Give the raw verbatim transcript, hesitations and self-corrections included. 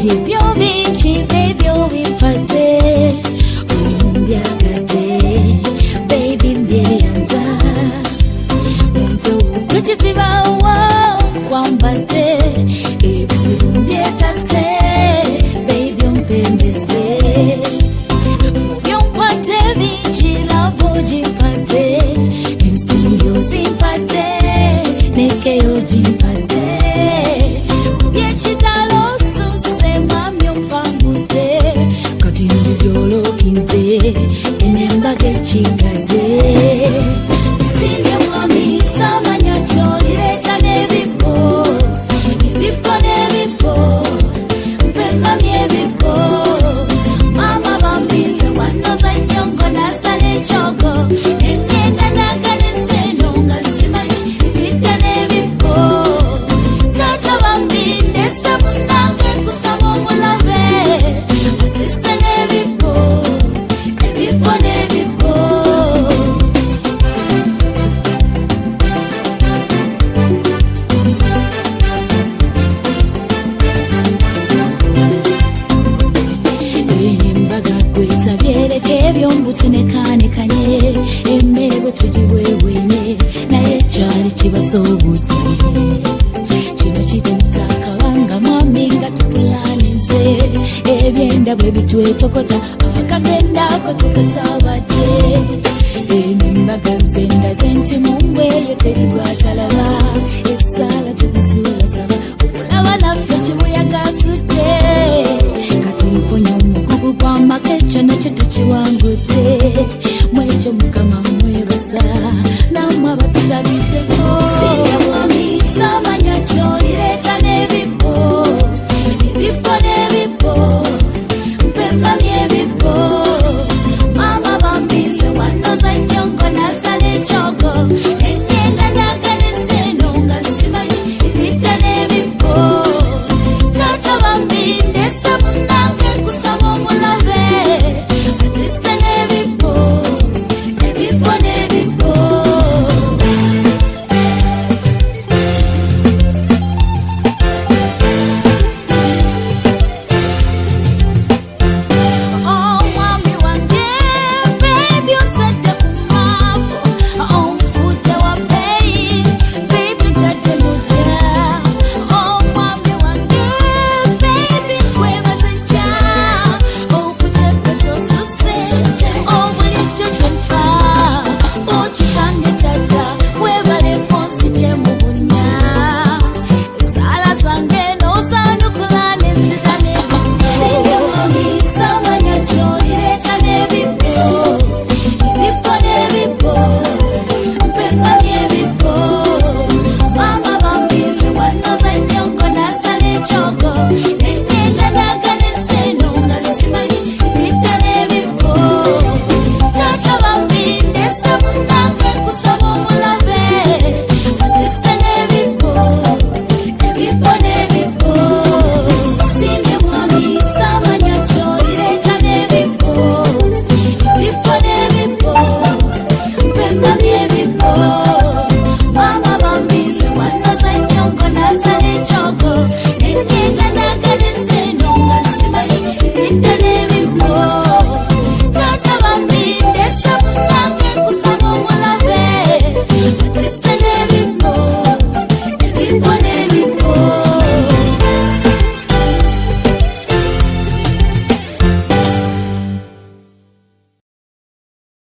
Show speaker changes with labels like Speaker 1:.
Speaker 1: Jibyo bichi bebyo bipate Umbyakate Baby mbyeyanza Mdo kutisibawa Kwambate Ebizibu mbyetase Baby mpembeze Mubyo mpate bichi lavo jipate Msinyo zimpate Nekeyo jimpate Mbyechitalo suse mamyo pambute Kati mbyolo kinze Enembage chikate Singe mwami sama nyacho Lileta nebipo Nebipo nebipo Mpema miebipo Mama bambize wanoza nyongo Nasa nechoko Engenda nakane seno Ngasima nitilita nebipo Tata bambinde Samunange kusamo mulave Atise nebipo Nebipo nebipo Byombutinekane kanye emmere bwe tugibwebwenye naye kyali kibazo obutire kino kituta akabanga mwami nga tupulaninze ebyenda bwe bitwetokota akagendako tukasabadde embaga nze ndaze nti mungweyo terigwatalaba